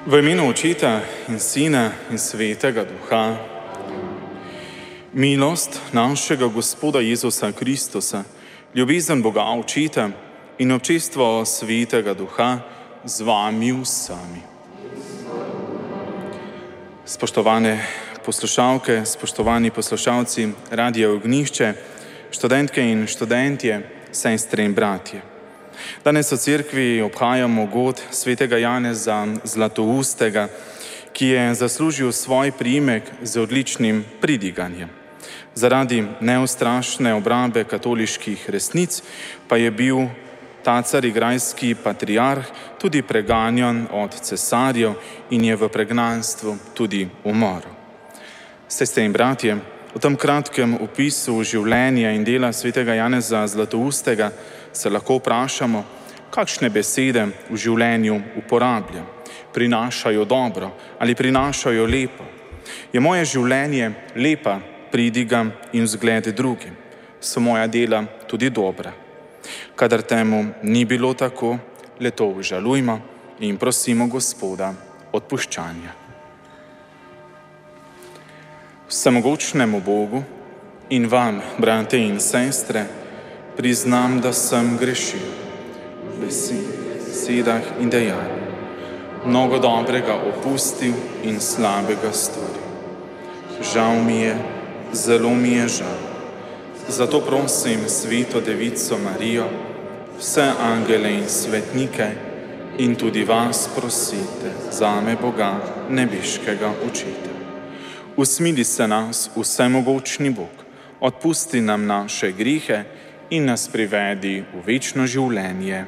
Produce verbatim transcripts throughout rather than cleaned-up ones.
V imenu Očeta in Sina in Svetega Duha. Milost našega Gospoda Jezusa Kristusa, ljubezen Boga Očeta in občestvo Svetega Duha z vami vsemi. Spoštovane poslušalke, spoštovani poslušalci Radia Ognjišče, študentke in študentje, sestre in bratje. Danes v cerkvi obhajamo god svetega Janeza Zlatoustega, ki je zaslužil svoj priimek z odličnim pridiganjem. Zaradi neustrašne obrabe katoliških resnic pa je bil ta carigrajski patriarh tudi preganjan od cesarjev in je v pregnanstvu tudi umrl. Sestre in bratje, v tem kratkem opisu življenja in dela svetega Janeza Zlatoustega se lahko vprašamo, kakšne besede v življenju uporablja, prinašajo dobro ali prinašajo lepo. Je moje življenje lepa pridiga in vzgled drugim? So moja dela tudi dobra? Kadar temu ni bilo tako, le to obžalujmo in prosimo Gospoda odpuščanja. Vsemogočnemu Bogu in vam, brate in sestre, priznam, da sem grešil v besedah in dejanjih, mnogo dobrega opustil in slabega storil. Žal mi je, zelo mi je žal. Zato prosim Sveto Devico Marijo, vse angele in svetnike in tudi vas prosite zame Boga, nebeškega Očeta. Usmili se nas, vsemogočni Bog, odpusti nam naše grehe in nas privedi v večno življenje.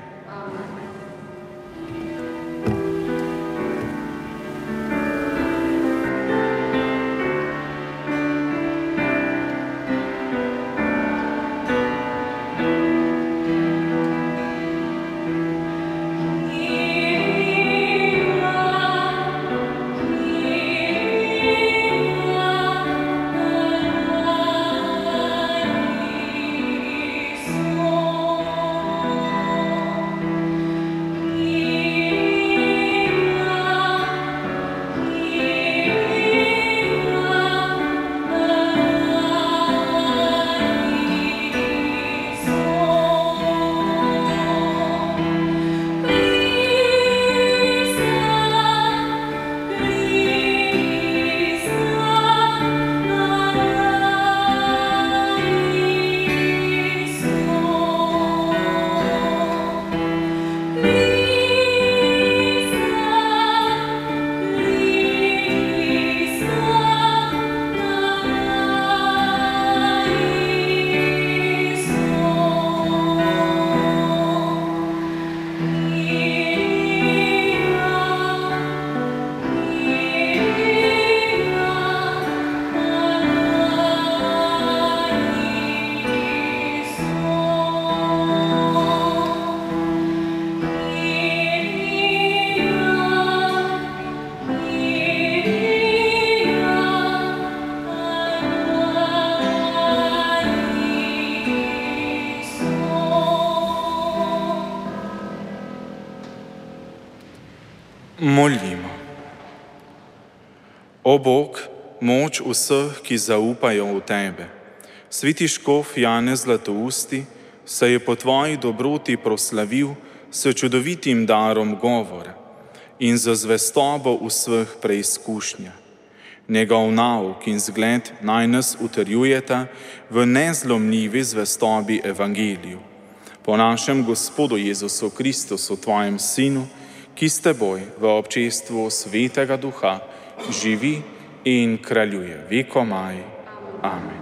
Molimo. O Bog, moč vseh, ki zaupajo v Tebe. Sveti škof Janez Zlatousti se je po Tvoji dobroti proslavil s čudovitim darom govora in z zvestobo v vseh preizkušnjah. Njegov nauk in zgled naj nas utrjujeta v nezlomljivi zvestobi evangeliju. Po našem Gospodu Jezusu Kristusu, Tvojem Sinu, ki s Teboj v občestvu Svetega Duha živi in kraljuje vekomaj. Amen.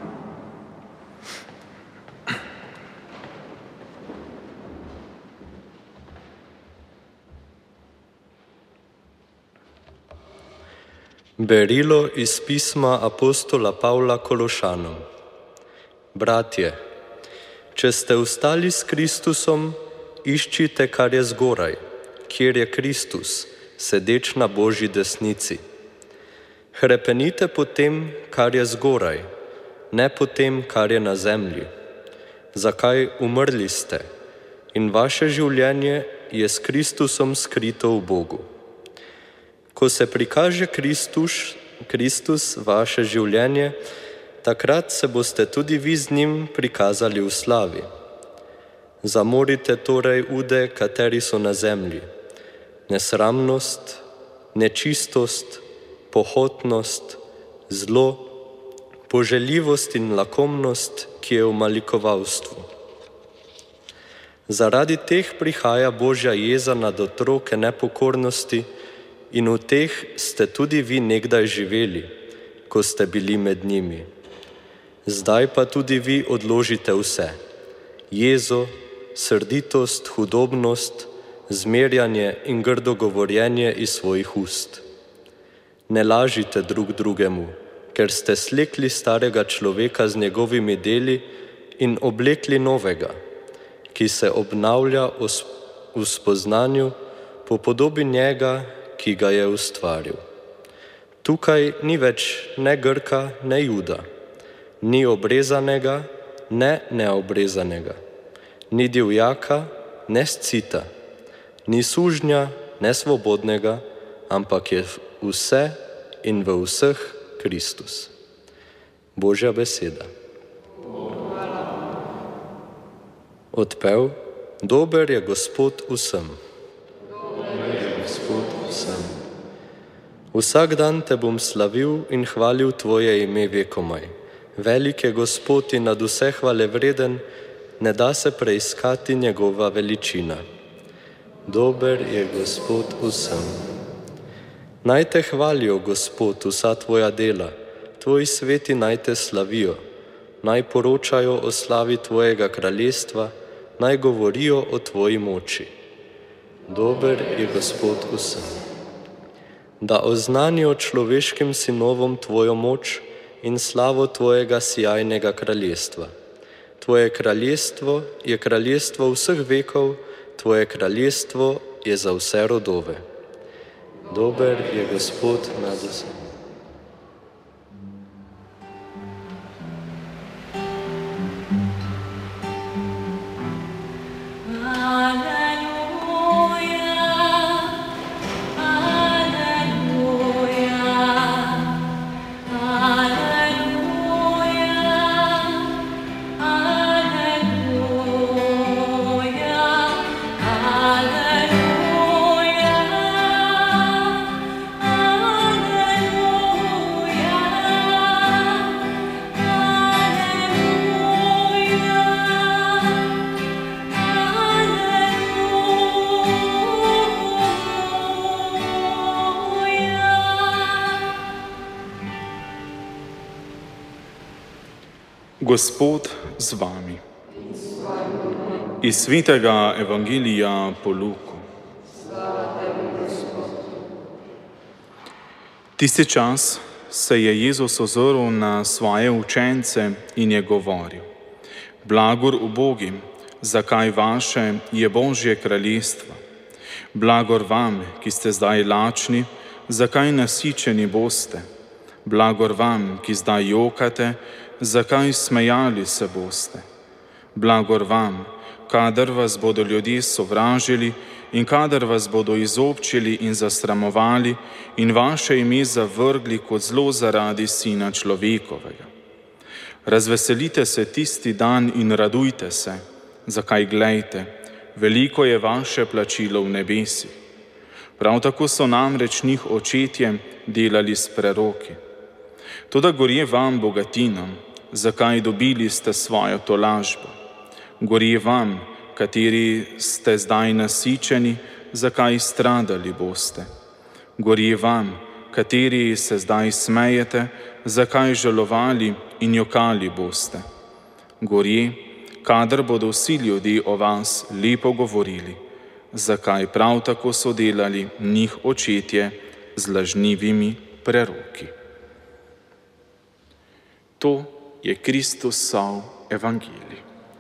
Berilo iz pisma apostola Pavla Kološanom. Bratje, če ste ostali s Kristusom, iščite, kar je zgoraj, kjer je Kristus, sedeč na Božji desnici. Hrepenite po tem, kar je zgoraj, ne po tem, kar je na zemlji. Zakaj umrli ste in vaše življenje je s Kristusom skrito v Bogu. Ko se prikaže Kristus, Kristus vaše življenje, takrat se boste tudi vi z njim prikazali v slavi. Zamorite torej ude, kateri so na zemlji: nesramnost, nečistost, pohotnost, zlo, poželjivost in lakomnost, ki je v malikovalstvu. Zaradi teh prihaja Božja jeza nad otroke nepokornosti in v teh ste tudi vi nekdaj živeli, ko ste bili med njimi. Zdaj pa tudi vi odložite vse: jezo, srditost, hudobnost, zmerjanje in grdo govorjenje iz svojih ust. Ne lažite drug drugemu, ker ste slekli starega človeka z njegovimi deli in oblekli novega, ki se obnavlja v spoznanju po podobi njega, ki ga je ustvaril. Tukaj ni več ne Grka, ne Juda, ni obrezanega, ne neobrezanega, ni divjaka, ne scita, ni sužnja, ne svobodnega, ampak je vse in v vseh Kristus. Božja beseda. Odpev: Dober je Gospod vsem. Dober je Gospod vsem. Vsak dan te bom slavil in hvalil tvoje ime vekomaj. Velik je Gospod in nad vse hvale vreden, ne da se preiskati njegova veličina. Dober je Gospod vsem. Naj te hvalijo, Gospod, vsa tvoja dela, tvoji sveti naj te slavijo, naj poročajo o slavi tvojega kraljestva, naj govorijo o tvoji moči. Dober je Gospod vsem. Da oznanijo človeškim sinovom tvojo moč in slavo tvojega sijajnega kraljestva. Tvoje kraljestvo je kraljestvo vseh vekov, tvoje kraljestvo je za vse rodove. Dober je Gospod nad vsem. Gospod z vami. Iz svetega evangelija po Luku. Tisti čas se je Jezus ozrl na svoje učence in je govoril: Blagor ubogim, zakaj vaše je Božje kraljestvo. Blagor vam, ki ste zdaj lačni, zakaj nasičeni boste. Blagor vam, ki zdaj jokate, zakaj smejali se boste. Blagor vam, kadar vas bodo ljudje sovražili in kadar vas bodo izobčili in zasramovali in vaše ime zavrgli kot zlo zaradi Sina človekovega. Razveselite se tisti dan in radujte se, zakaj glejte, veliko je vaše plačilo v nebesi. Prav tako so namreč njih očetje delali s preroki. Toda gorje vam, bogatinom, zakaj dobili ste svojo tolažbo. Gorje vam, kateri ste zdaj nasičeni, zakaj stradali boste. Gorje vam, kateri se zdaj smejete, zakaj žalovali in jokali boste. Gorje, kadar bodo vsi ljudje o vas lepo govorili, zakaj prav tako so delali njih očetje z lažnivimi preroki. To je Kristusov evangelij.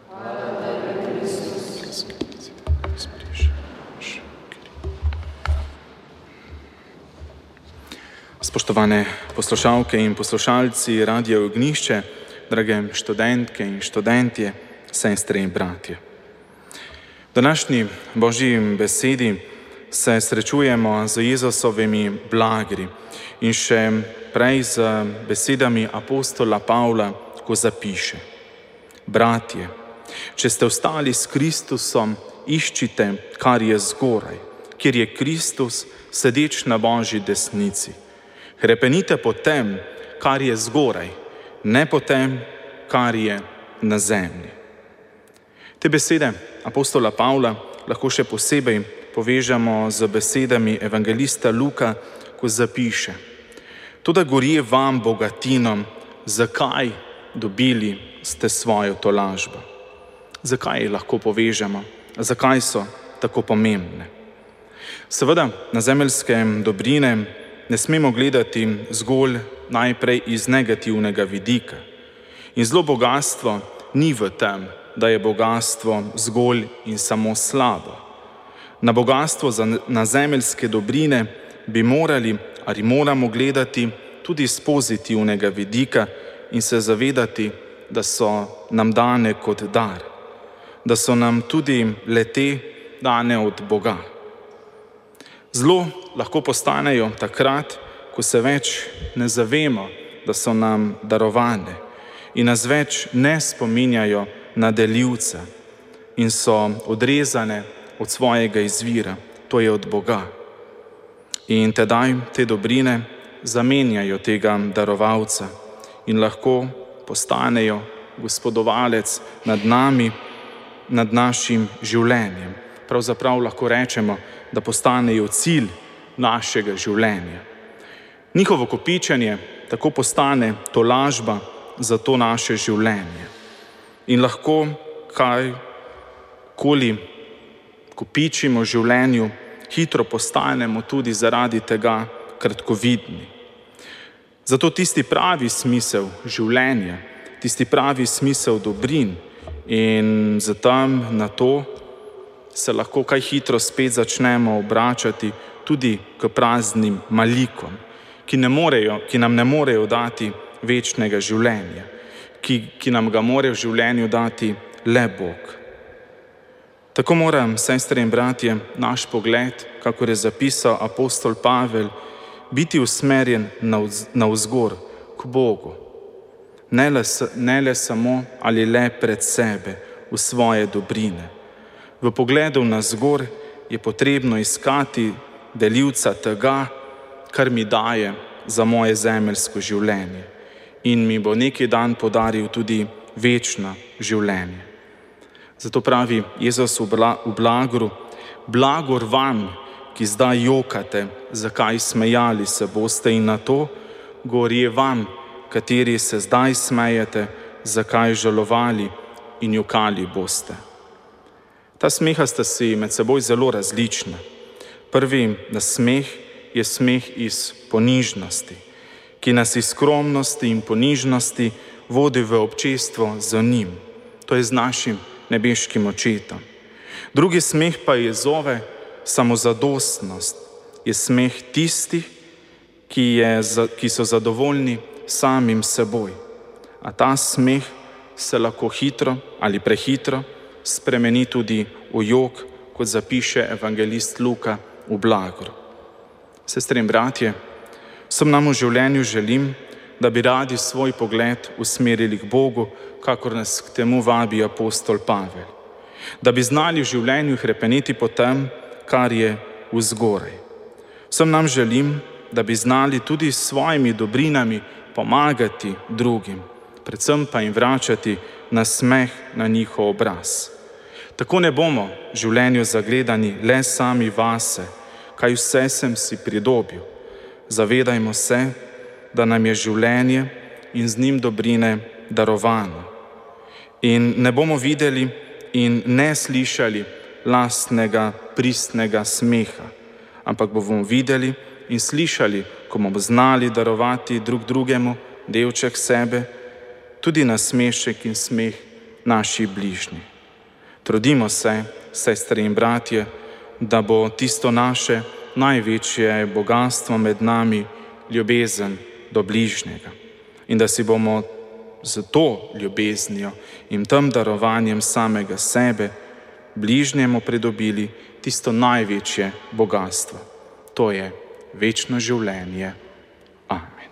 Spoštovane poslušalke in poslušalci Radia Ognjišče, drage študentke in študentje, sestre in bratje. V današnji Božji besedi se srečujemo z Jezusovimi blagri in še prej z besedami apostola Pavla, ko zapiše: Bratje, če ste ostali s Kristusom, iščite, kar je zgoraj, kjer je Kristus sedeč na Božji desnici. Hrepenite po tem, kar je zgoraj, ne po tem, kar je na zemlji. Te besede apostola Pavla lahko še posebej povežemo z besedami evangelista Luka, ko zapiše: Toda gorje vam, bogatinom, zakaj dobili ste svojo tolažbo? Zakaj jih lahko povežemo? Zakaj so tako pomembne? Seveda, na zemeljske dobrine ne smemo gledati zgolj najprej iz negativnega vidika. In zelo bogastvo ni v tem, da je bogastvo zgolj in samo slabo. Na bogastvo na zemeljske dobrine bi morali ali moramo gledati tudi iz pozitivnega vidika in se zavedati, da so nam dane kot dar, da so nam tudi le-te dane od Boga. Zelo lahko postanejo takrat, ko se več ne zavemo, da so nam darovane in nas več ne spominjajo na delivca in so odrezane od svojega izvira, to je od Boga. In tedaj te dobrine zamenjajo tega darovalca in lahko postanejo gospodovalec nad nami, nad našim življenjem. Pravzaprav lahko rečemo, da postanejo cilj našega življenja. Njihovo kopičenje tako postane tolažba za to naše življenje. In lahko kajkoli kopičimo v življenju, hitro postanemo tudi zaradi tega kratkovidni. Zato tisti pravi smisel življenja, tisti pravi smisel dobrin in zatem na to se lahko kaj hitro spet začnemo obračati tudi k praznim malikom, ki, ne morejo, ki nam ne morejo dati večnega življenja, ki, ki nam ga more v življenju dati le Bog. Tako mora, sestre in bratje, naš pogled, kakor je zapisal apostol Pavel, biti usmerjen navzgor k Bogu. Ne le, ne le samo ali le pred sebe v svoje dobrine. V pogledu navzgor je potrebno iskati delivca tega, kar mi daje za moje zemeljsko življenje in mi bo neki dan podaril tudi večno življenje. Zato pravi Jezus v blagor: blagor vam, ki zdaj jokate, zakaj smejali se boste, in na to gorje vam, kateri se zdaj smejete, zakaj žalovali in jokali boste. Ta smeha sta si med seboj zelo različna. Prvi nasmeh je smeh iz ponižnosti, ki nas iz skromnosti in ponižnosti vodi v občestvo z njim, to je z našim nebeškim očetom. Drugi smeh pa je zove samozadostnost, je smeh tistih, ki, je, ki so zadovoljni samim seboj. A ta smeh se lahko hitro ali prehitro spremeni tudi v jok, kot zapiše evangelist Luka v blagor. Sestre in bratje, vsem nam v življenju želim, da bi radi svoj pogled usmerili k Bogu, kakor nas k temu vabi apostol Pavel. Da bi znali v življenju hrepeneti po tem, kar je vzgoraj. Vsem nam želim, da bi znali tudi s svojimi dobrinami pomagati drugim, predvsem pa jim vračati nasmeh na njihov obraz. Tako ne bomo v življenju zagledani le sami vase, kaj vse sem si pridobil. Zavedajmo se, da nam je življenje in z njim dobrine darovano. In ne bomo videli in ne slišali lastnega pristnega smeha, ampak bomo videli in slišali, ko bomo znali darovati drug drugemu delček sebe, tudi nasmešek in smeh naši bližnji. Trudimo se, sestre in bratje, da bo tisto naše največje bogatstvo med nami ljubezen do bližnjega in da si bomo z to ljubeznijo in tem darovanjem samega sebe bližnjemu pridobili tisto največje bogatstvo. To je večno življenje. Amen.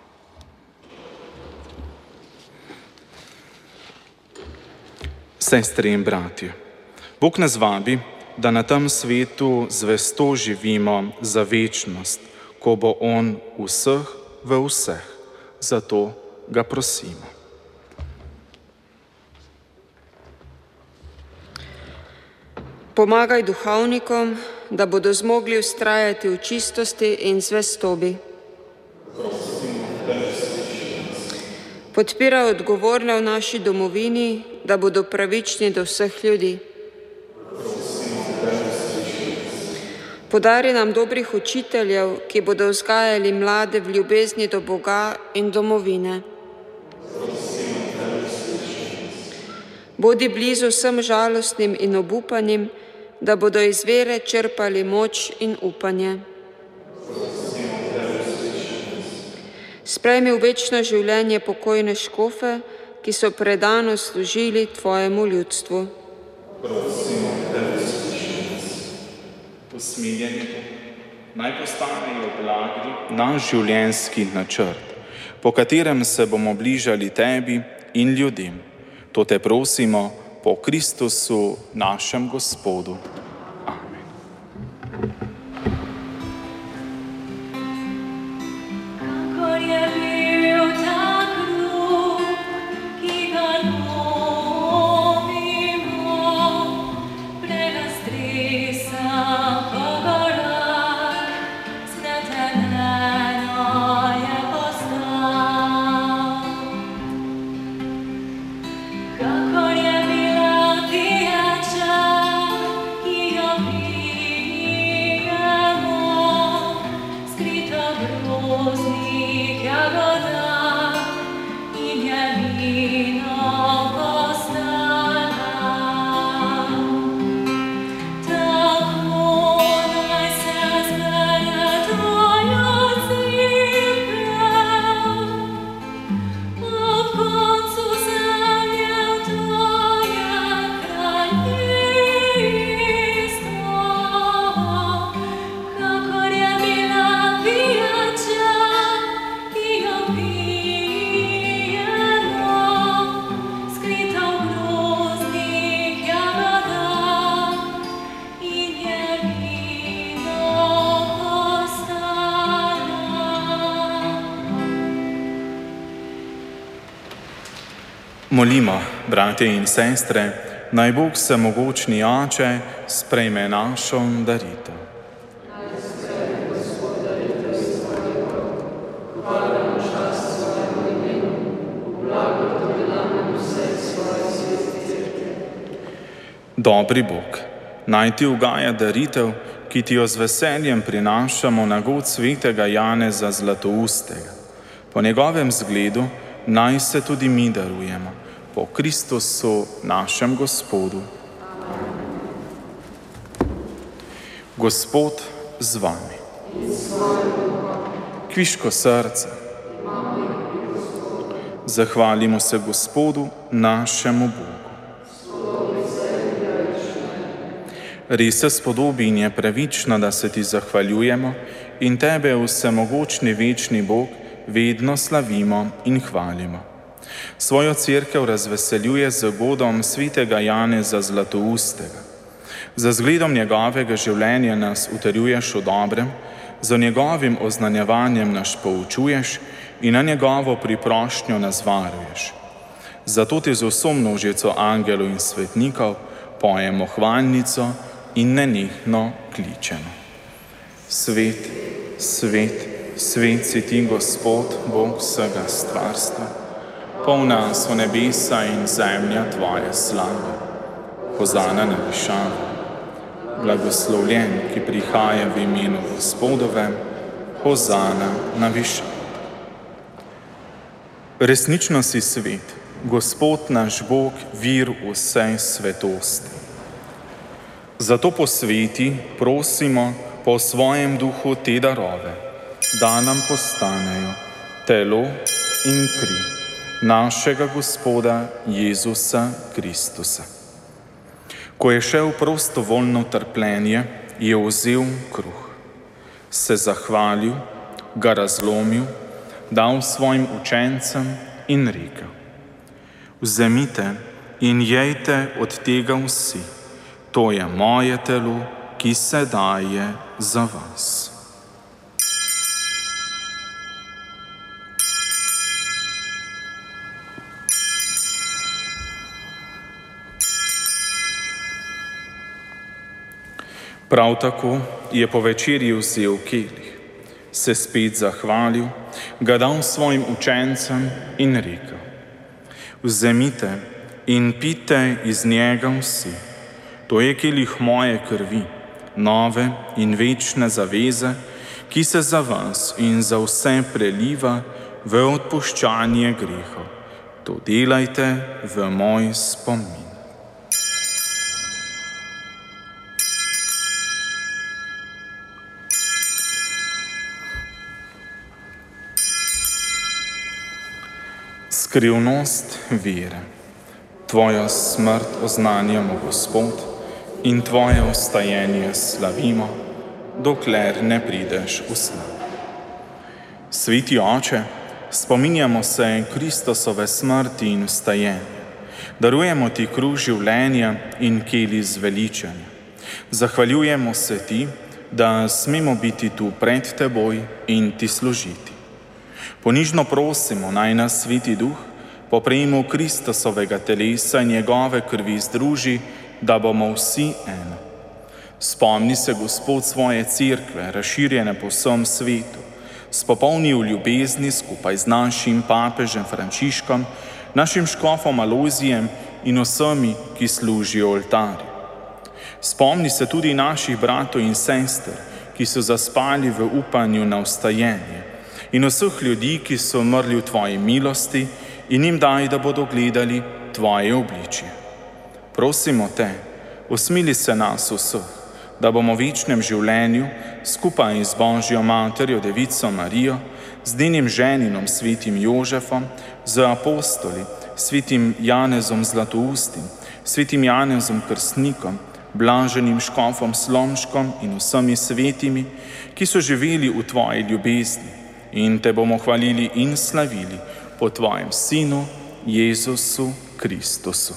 Sestre in bratje, Bog nas vabi, da na tem svetu zvesto živimo za večnost, ko bo On vseh v vseh. Zato ga prosimo. Pomagaj duhovnikom, da bodo zmogli vztrajati v čistosti in zvestobi. Podpiraj odgovorne v naši domovini, da bodo pravični do vseh ljudi. Podari nam dobrih učiteljev, ki bodo vzgajali mlade v ljubezni do Boga in domovine. Bodi blizu vsem žalostnim in obupanim, da bodo iz vere črpali moč in upanje. Sprejmi v večno življenje pokojne škofe, ki so predano služili tvojemu ljudstvu. Usmiljeni naj postanejo blagi naš življenjski načrt, po katerem se bomo bližali tebi in ljudem. To te prosimo po Kristusu, našem Gospodu. Amen. Kakor je bil ta kruh, ki ga lomimo, prenastresa po gorah, smeteneno je postal. Kakor je bila pijača, ki jo pijemo, skrita v groznih jagodah, in je vino postala. Tako naj se zbere tvoja cerkev, ob koncu zemlje v tvojem kraljestvu. Kakor je bila pijača, ki jo pijemo, skrita v groznih jagodah, in je vino postala. Molimo, bratje in sestre, naj Bog vsemogočni Oče sprejme našo daritev. Dobri Bog, naj ti ugaja daritev, ki ti jo z veseljem prinašamo na god svetega Janeza Zlatoustega. Po njegovem zgledu naj se tudi mi darujemo, po Kristusu, našem Gospodu. Gospod z vami. Kviško srca. Zahvalimo se Gospodu, našemu Bogu. Res se spodobi in je pravično, da se ti zahvaljujemo in tebe, vsemogočni večni Bog, vedno slavimo in hvalimo. Svojo cerkev razveseljuje z godom svetega Janeza Zlatoustega. Za zgledom njegovega življenja nas utrjuješ v dobrem, za njegovim oznanjevanjem nas poučuješ in na njegovo priprošnjo nas varuješ. Zato ti z vso množico angelov in svetnikov pojemo hvalnico in nenehno kličemo. Svet, svet, svet si ti, Gospod, Bog vsega stvarstva. Polna so nebesa in zemlja tvoje slave. Hozana na višavah. Blagoslovljen, ki prihaja v imenu Gospodovem. Hozana na višavah. Resnično si svet, Gospod naš Bog, vir vse svetosti. Zato posveti, prosimo, po svojem duhu te darove, da nam postanejo telo in kri našega Gospoda Jezusa Kristusa. Ko je šel prostovoljno trpljenje je vzel kruh, se zahvalil, ga razlomil, dal svojim učencem in rekel: Vzemite in jejte od tega vsi, to je moje telo, ki se daje za vas. Prav tako je po večerji vzel kelih, se spet zahvalil, ga dal svojim učencem in rekel: Vzemite in pite iz njega vsi, to je kelih moje krvi, nove in večne zaveze, ki se za vas in za vse preliva v odpuščanje grehov. To delajte v moj spomin. Skrivnost vere. Tvojo smrt oznanjamo, Gospod, in Tvoje vstajenje slavimo, dokler ne prideš v slavo. Sveti Oče, spominjamo se Kristusove smrti in vstajenja. Darujemo Ti kruh življenja in kelih zveličanja. Zahvaljujemo se Ti, da smemo biti tu pred Teboj in Ti služiti. Ponižno prosimo, naj nas Sveti Duh po prejemu Kristusovega telesa in njegove krvi združi, da bomo vsi eno. Spomni se, Gospod, svoje cerkve, razširjene po vsem svetu, spopolni v ljubezni skupaj z našim papežem Frančiškom, našim škofom Alojzijem in vsemi, ki služijo oltarju. Spomni se tudi naših bratov in sester, ki so zaspali v upanju na vstajenje, in vseh ljudi, ki so umrli v Tvoji milosti, in jim daj, da bodo gledali Tvoje obličje. Prosimo Te, usmili se nas vseh, da bomo v večnem življenju skupaj z Božjo Materjo, Devico Marijo, z njenim ženinom svetim Jožefom, z apostoli, svetim Janezom Zlatoustim, svetim Janezom Krstnikom, blaženim škofom Slomškom in vsemi svetimi, ki so živeli v Tvoji ljubezni, in Te bomo hvalili in slavili po Tvojem Sinu, Jezusu Kristusu.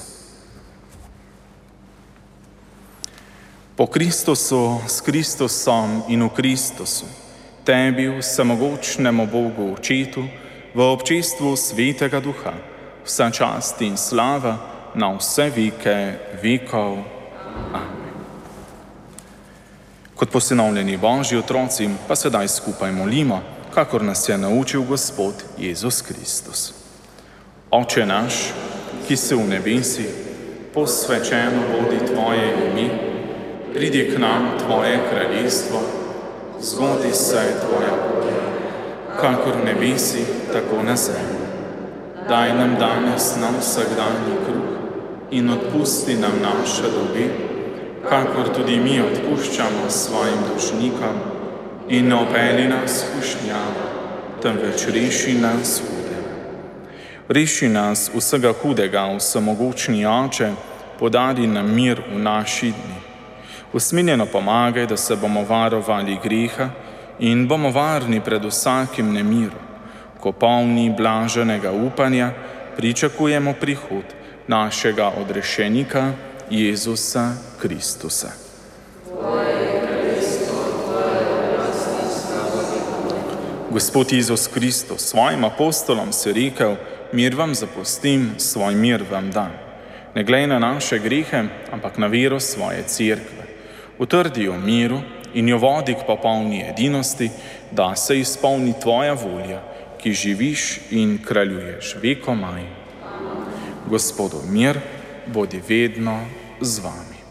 Po Kristusu, s Kristusom in v Kristusu, Tebi, vsemogočnemu Bogu Očetu, v občestvu Svetega Duha, vsa čast in slava na vse veke vekov. Amen. Kot posinovljeni Božji otroci pa sedaj skupaj molimo, kakor nas je naučil Gospod Jezus Kristus. Oče naš, ki si v nebesih, posvečeno bodi Tvoje ime, pridi k nam Tvoje kraljestvo, zgodi se Tvoja volja, kakor v nebesih, tako na zemlji. Daj nam danes nam vsakdanji kruh in odpusti nam naše dolge, kakor tudi mi odpuščamo svojim dolžnikom, in ne opelji nas v skušnjavo, temveč reši nas hudega. Reši nas vsega hudega, vsemogočni Oče, podari nam mir v naši dni. Usmiljeno pomagaj, da se bomo varovali greha in bomo varni pred vsakim nemirom, ko polni blaženega upanja pričakujemo prihod našega odrešenika Jezusa Kristusa. Gospod Jezus Kristus, svojim apostolom si rekel: mir vam zapustim, svoj mir vam dam. Ne glej na naše grehe, ampak na vero svoje cerkve. Utrdi jo miru in jo vodi k popolni edinosti, da se izpolni Tvoja volja, ki živiš in kraljuješ vekomaj. Gospodu mir, bodi vedno z vami.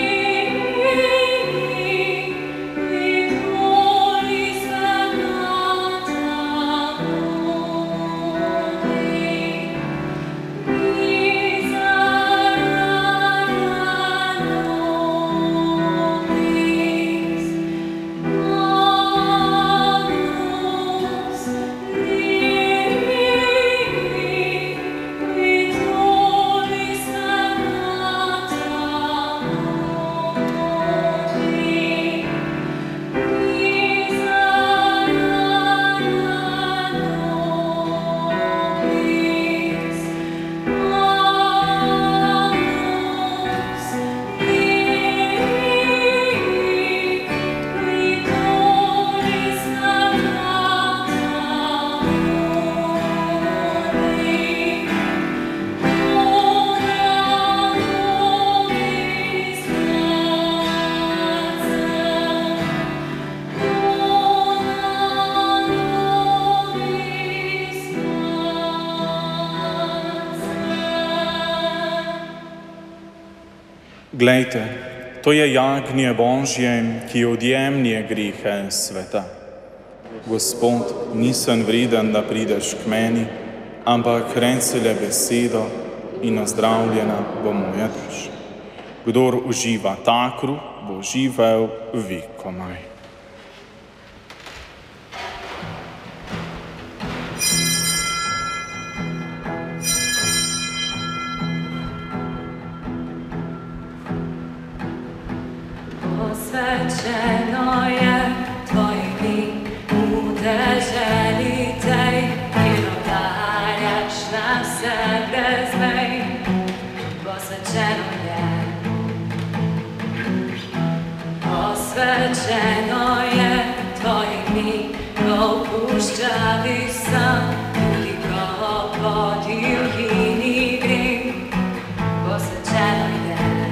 Victoris Glejte, to je jagnje Božje, ki odjemlje grehe sveta. Gospod, nisem vreden, da prideš k meni, ampak reci le besedo in ozdravljena bo moja duša. Kdor uživa ta kruh, bo živel vekomaj. Posvečeno je tvoj lik v deželi tej, kjer obdarjaš nam vse brez mej. Posvečeno je, posvečeno je tvoj lik, ko puščavi sam, tudi ko po divjini grem. Posvečeno je.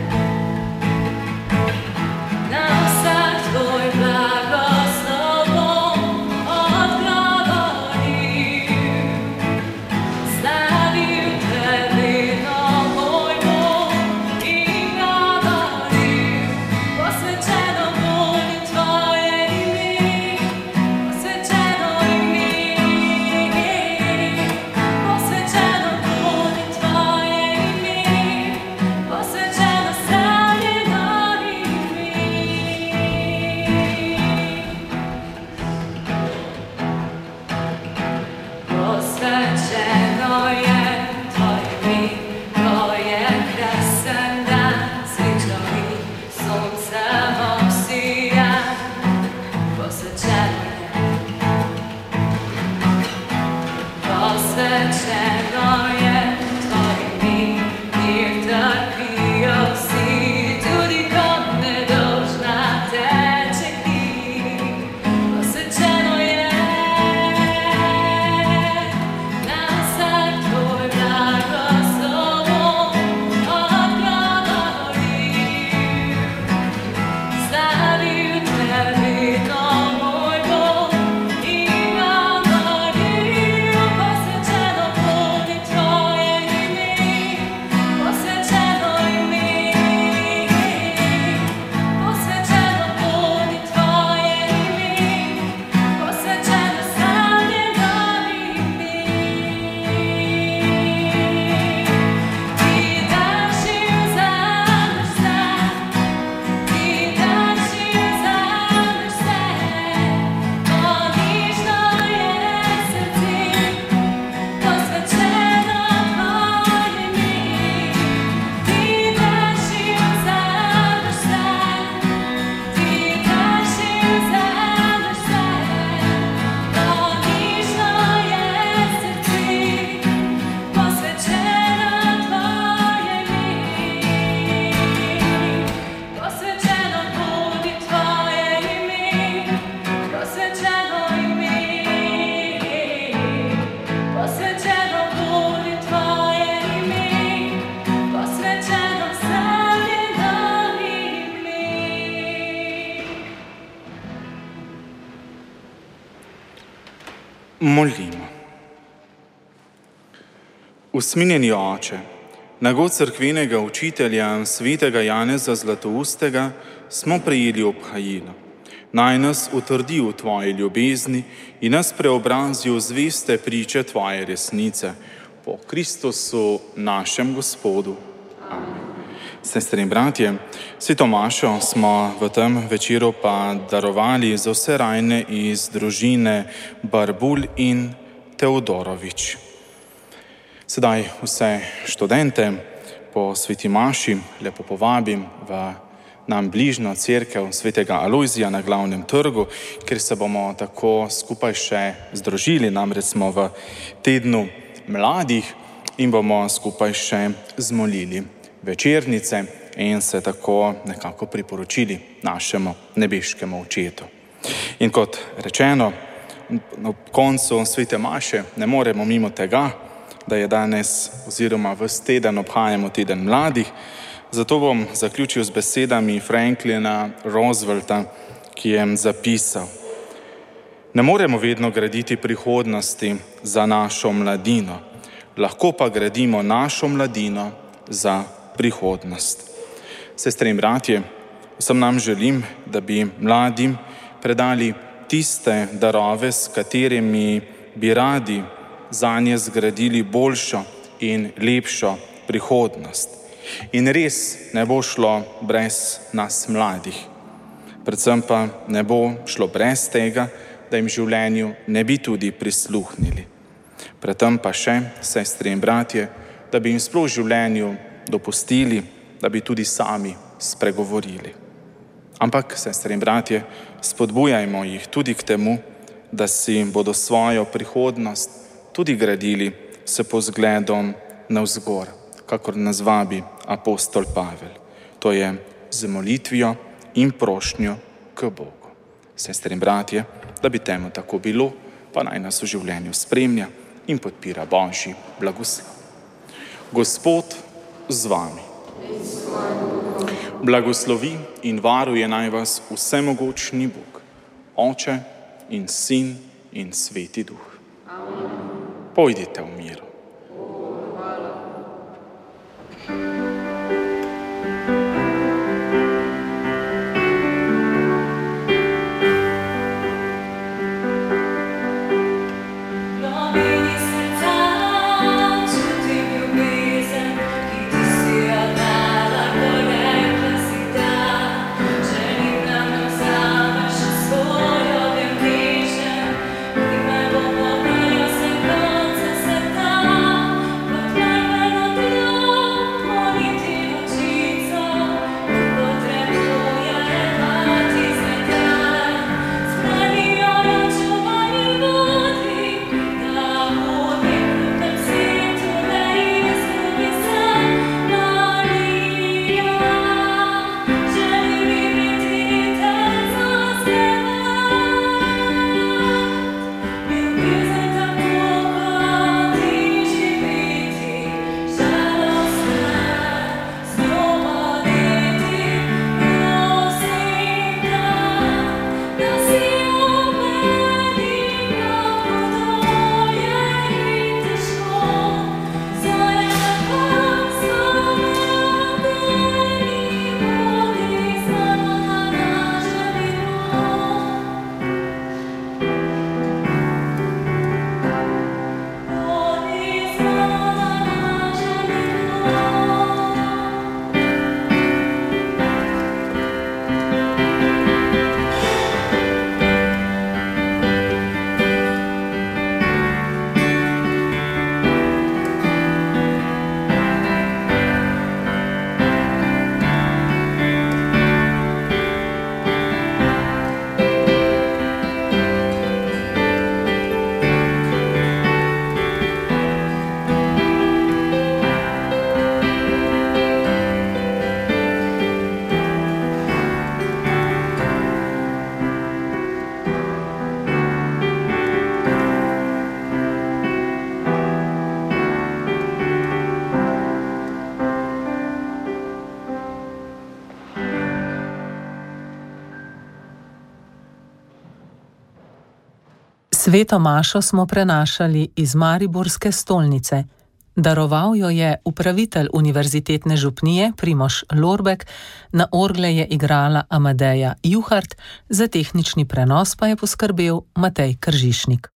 Molimo. Usmiljeni Oče, nago cerkvenega učitelja svetega Janeza Zlatoustega smo prejeli obhajilo. Naj nas utrdi v Tvoji ljubezni in nas preobrazi v zveste priče Tvoje resnice. Po Kristusu našem Gospodu. Amen. Sestre in bratje, sveto mašo smo v tem večeru pa darovali za vse rajne iz družine Barbulj in Teodorovič. Sedaj vse študente po sveti maši lepo povabim v nam bližnjo cerkev svetega Alojzija na Glavnem trgu, kjer se bomo tako skupaj še združili, namreč smo v tednu mladih in bomo skupaj še zmolili večernice in se tako nekako priporočili našemu nebeškemu očetu. In kot rečeno, na koncu svete maše ne moremo mimo tega, da je danes oziroma ves teden obhajamo teden mladih, zato bom zaključil z besedami Franklina Roosevelta, ki je zapisal: Ne moremo vedno graditi prihodnosti za našo mladino, lahko pa gradimo našo mladino za prihodnost. Sestre in bratje, vsem nam želim, da bi mladim predali tiste darove, s katerimi bi radi zanje zgradili boljšo in lepšo prihodnost. In res ne bo šlo brez nas mladih. Predvsem pa ne bo šlo brez tega, da jim v življenju ne bi tudi prisluhnili. Predvsem pa še, sestre in bratje, da bi jim sploh v življenju dopustili, da bi tudi sami spregovorili. Ampak, sestre in bratje, spodbujajmo jih tudi k temu, da si bodo svojo prihodnost tudi gradili s pozgledom navzgor, kakor nas vabi apostol Pavel. To je z molitvijo in prošnjo k Bogu. Sestre in bratje, da bi temu tako bilo, pa naj nas v življenju spremlja in podpira Božji blagoslov. Gospod z vami. Blagoslovi in varuje naj vas vsemogočni Bog, Oče in Sin in Sveti Duh. Pojdite v miru. Sveto mašo smo prenašali iz mariborske stolnice. Daroval jo je upravitelj Univerzitetne župnije Primož Lorbek, na orgle je igrala Amadeja Juhart, za tehnični prenos pa je poskrbel Matej Kržišnik.